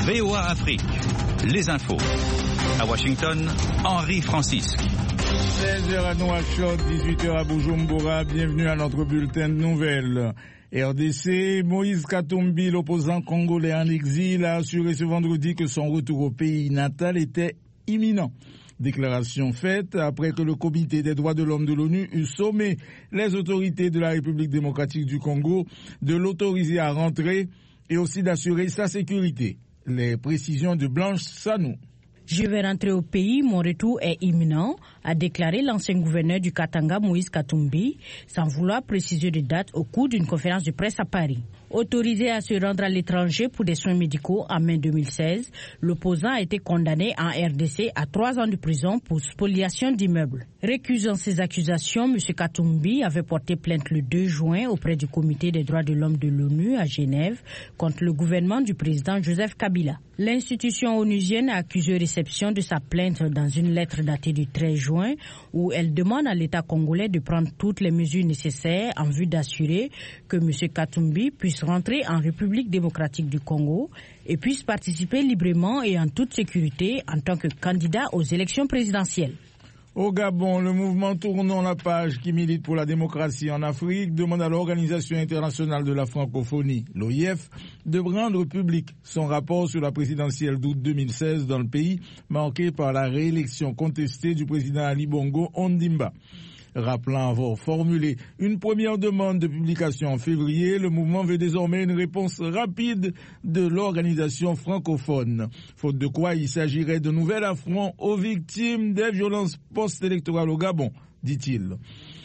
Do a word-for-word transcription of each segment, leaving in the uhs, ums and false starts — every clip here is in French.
V O A Afrique, les infos. À Washington, Henri Francisque. seize heures à Nouakchott, dix-huit heures à Bujumbura. Bienvenue à notre bulletin de nouvelles. R D C, Moïse Katumbi, l'opposant congolais en exil, a assuré ce vendredi que son retour au pays natal était imminent. Déclaration faite après que le comité des droits de l'homme de l'ONU eut sommé les autorités de la République démocratique du Congo de l'autoriser à rentrer et aussi d'assurer sa sécurité. Les précisions de Blanche Sanou. Je vais rentrer au pays, mon retour est imminent, a déclaré l'ancien gouverneur du Katanga, Moïse Katumbi, sans vouloir préciser de date au cours d'une conférence de presse à Paris. Autorisé à se rendre à l'étranger pour des soins médicaux en mai deux mille seize, l'opposant a été condamné en R D C à trois ans de prison pour spoliation d'immeubles. Récusant ces accusations, M. Katumbi avait porté plainte le deux juin auprès du comité des droits de l'homme de l'ONU à Genève contre le gouvernement du président Joseph Kabila. L'institution onusienne a accusé réception de sa plainte dans une lettre datée du treize juin où elle demande à l'État congolais de prendre toutes les mesures nécessaires en vue d'assurer que M. Katumbi puisse rentrer en République démocratique du Congo et puisse participer librement et en toute sécurité en tant que candidat aux élections présidentielles. Au Gabon, le mouvement Tournons la page qui milite pour la démocratie en Afrique demande à l'Organisation internationale de la francophonie, l'O I F, de rendre public son rapport sur la présidentielle d'août deux mille seize dans le pays, marqué par la réélection contestée du président Ali Bongo Ondimba. Rappelant avoir formulé une première demande de publication en février, le mouvement veut désormais une réponse rapide de l'organisation francophone. Faute de quoi, il s'agirait de nouvel affront aux victimes des violences post-électorales au Gabon, dit-il.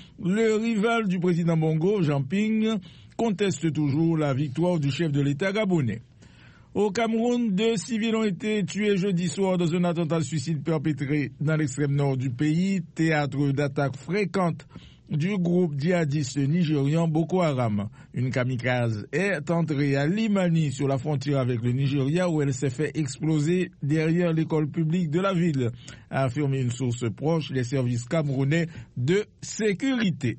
Le rival du président Bongo, Jean Ping, conteste toujours la victoire du chef de l'État gabonais. Au Cameroun, deux civils ont été tués jeudi soir dans un attentat suicide perpétré dans l'extrême nord du pays, théâtre d'attaques fréquentes du groupe djihadiste nigérian Boko Haram. Une kamikaze est entrée à Limani sur la frontière avec le Nigeria où elle s'est fait exploser derrière l'école publique de la ville, a affirmé une source proche des services camerounais de sécurité.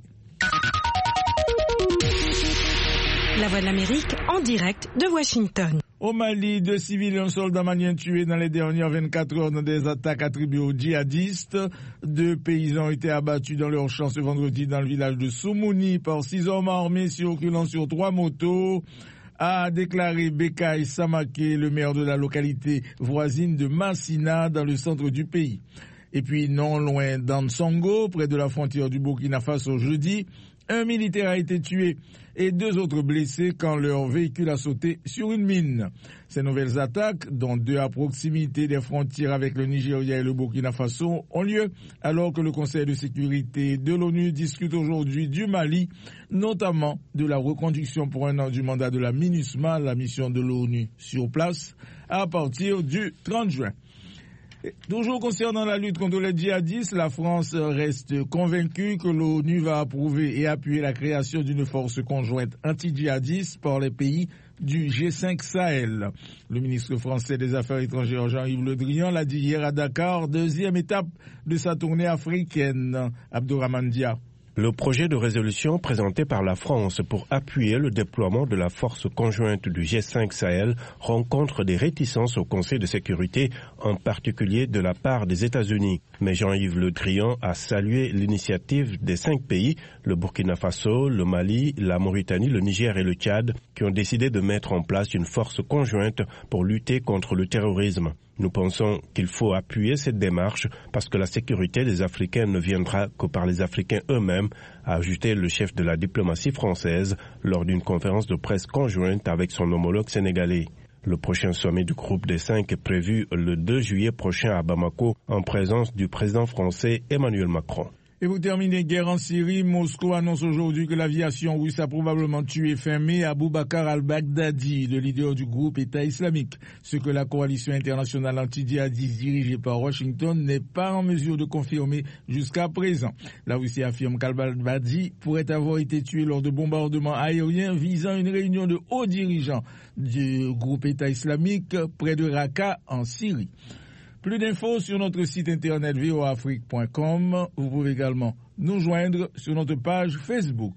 La Voix de l'Amérique en direct de Washington. Au Mali, deux civils et un soldat malien tués dans les dernières vingt-quatre heures dans des attaques attribuées aux djihadistes. Deux paysans ont été abattus dans leur champ ce vendredi dans le village de Soumouni par six hommes armés circulant sur trois motos, a déclaré Bekay Samaké, le maire de la localité voisine de Massina, dans le centre du pays. Et puis, non loin d'Ansongo, près de la frontière du Burkina Faso, jeudi, un militaire a été tué et deux autres blessés quand leur véhicule a sauté sur une mine. Ces nouvelles attaques, dont deux à proximité des frontières avec le Nigeria et le Burkina Faso, ont lieu alors que le Conseil de sécurité de l'ONU discute aujourd'hui du Mali, notamment de la reconduction pour un an du mandat de la MINUSMA, la mission de l'ONU sur place, à partir du trente juin. Toujours concernant la lutte contre les djihadistes, la France reste convaincue que l'ONU va approuver et appuyer la création d'une force conjointe anti-djihadiste par les pays du G cinq Sahel. Le ministre français des Affaires étrangères Jean-Yves Le Drian l'a dit hier à Dakar, deuxième étape de sa tournée africaine. Abdourahmane Dia. Le projet de résolution présenté par la France pour appuyer le déploiement de la force conjointe du G cinq Sahel rencontre des réticences au Conseil de sécurité, en particulier de la part des États-Unis. Mais Jean-Yves Le Drian a salué l'initiative des cinq pays, le Burkina Faso, le Mali, la Mauritanie, le Niger et le Tchad, qui ont décidé de mettre en place une force conjointe pour lutter contre le terrorisme. Nous pensons qu'il faut appuyer cette démarche parce que la sécurité des Africains ne viendra que par les Africains eux-mêmes, a ajouté le chef de la diplomatie française lors d'une conférence de presse conjointe avec son homologue sénégalais. Le prochain sommet du groupe des cinq est prévu le deux juillet prochain à Bamako en présence du président français Emmanuel Macron. Et vous terminez, guerre en Syrie. Moscou annonce aujourd'hui que l'aviation russe a probablement tué fin mai Aboubacar al-Baghdadi, le leader du groupe État islamique. Ce que la coalition internationale anti-djihadiste dirigée par Washington n'est pas en mesure de confirmer jusqu'à présent. La Russie affirme qu'al-Baghdadi pourrait avoir été tué lors de bombardements aériens visant une réunion de hauts dirigeants du groupe État islamique près de Raqqa en Syrie. Plus d'infos sur notre site internet v o a afrique point com. Vous pouvez également nous joindre sur notre page Facebook.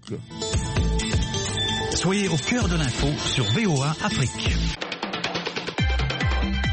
Soyez au cœur de l'info sur V O A Afrique.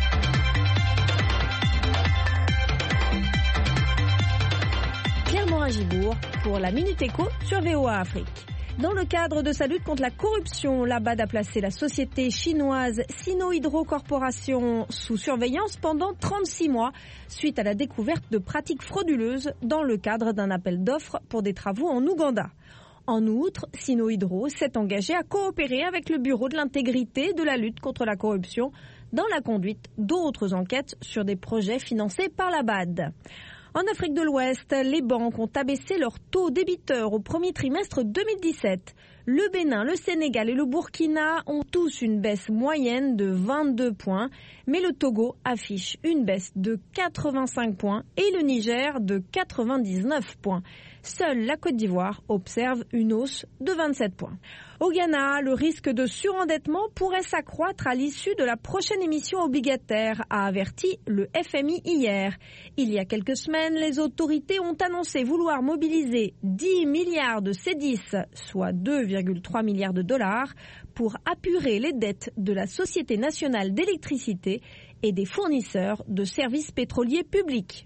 Johannesburg pour la Minute Éco sur V O A Afrique. Dans le cadre de sa lutte contre la corruption, l'A B A D a placé la société chinoise Sinohydro Corporation sous surveillance pendant trente-six mois suite à la découverte de pratiques frauduleuses dans le cadre d'un appel d'offres pour des travaux en Ouganda. En outre, Sinohydro s'est engagé à coopérer avec le Bureau de l'intégrité de la lutte contre la corruption dans la conduite d'autres enquêtes sur des projets financés par l'A B A D. En Afrique de l'Ouest, les banques ont abaissé leur taux débiteur au premier trimestre deux mille dix-sept. Le Bénin, le Sénégal et le Burkina ont tous une baisse moyenne de vingt-deux points, mais le Togo affiche une baisse de quatre-vingt-cinq points et le Niger de quatre-vingt-dix-neuf points. Seule la Côte d'Ivoire observe une hausse de vingt-sept points. Au Ghana, le risque de surendettement pourrait s'accroître à l'issue de la prochaine émission obligataire, a averti le F M I hier. Il y a quelques semaines, les autorités ont annoncé vouloir mobiliser dix milliards de C dix, soit deux virgule trois milliards de dollars, pour apurer les dettes de la Société nationale d'électricité et des fournisseurs de services pétroliers publics.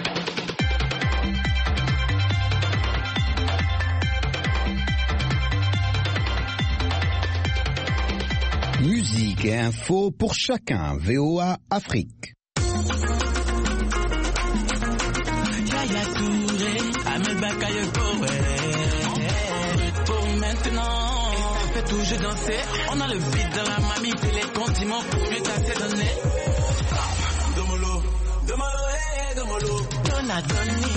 Musique et info pour chacun. V O A Afrique. Yaya Touré, Amel Bakaye Power. Pour maintenant, fait toujours danser. On a le beat dans la mamie, fait les condiments pour mieux tasser donner. Domolo, domolo, eh, domolo. Donna Donny.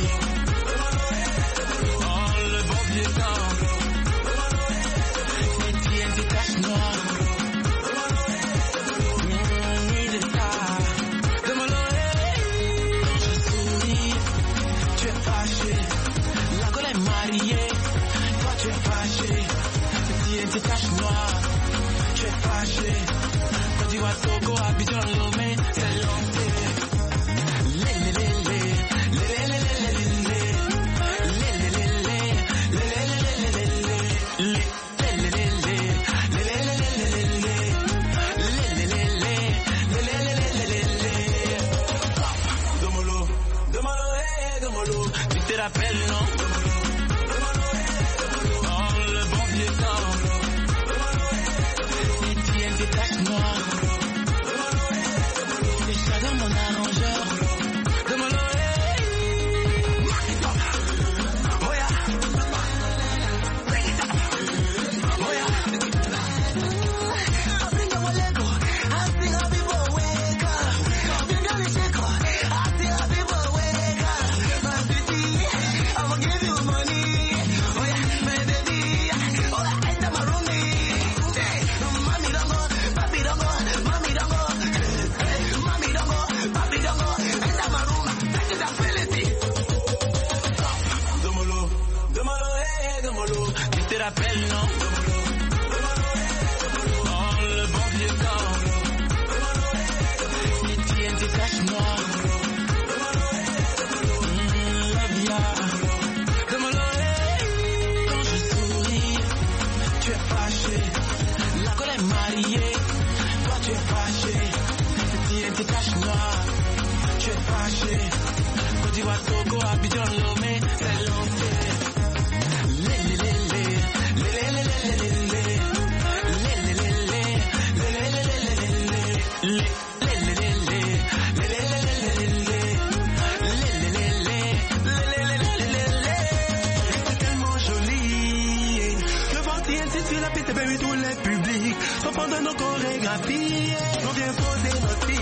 Oh, le bon vieux temps. Les tiennes des taches noires. Tes taches noires, tu es fâché. Quand tu vois Togo, Abidjan, Lomé, c'est lancé. Lé, lé, lé, lé, lé, lé, lé, lé, lé, Domolo, domolo, eh, domolo. Tu te rappelles, non?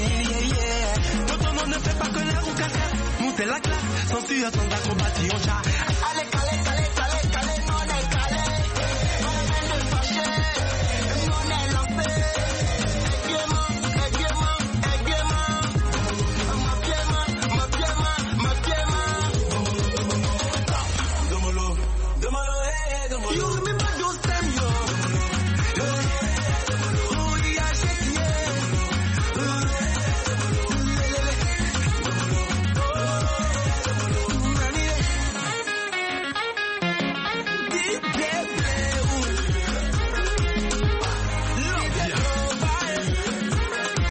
C'est la classe, sans suivre, sans acrobatie, on chat.